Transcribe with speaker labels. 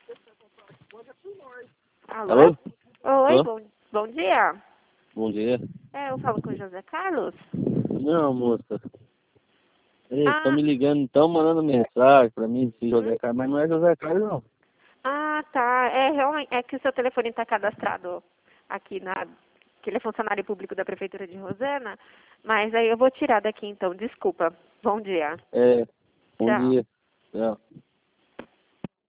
Speaker 1: Alô?
Speaker 2: Alô?
Speaker 1: Oi,
Speaker 2: Alô?
Speaker 1: bom dia.
Speaker 2: Bom dia.
Speaker 1: Eu falo com o José Carlos?
Speaker 2: Não, moça. Estão
Speaker 1: Ah,
Speaker 2: me ligando, estão mandando mensagem pra mim de José Carlos, mas não é José Carlos, não.
Speaker 1: tá. Realmente, é que o seu telefone está cadastrado aqui que ele é funcionário público da Prefeitura de Rosana, mas aí eu vou tirar daqui então, desculpa. Bom dia.
Speaker 2: É, bom
Speaker 1: Tchau.
Speaker 2: dia. Tchau.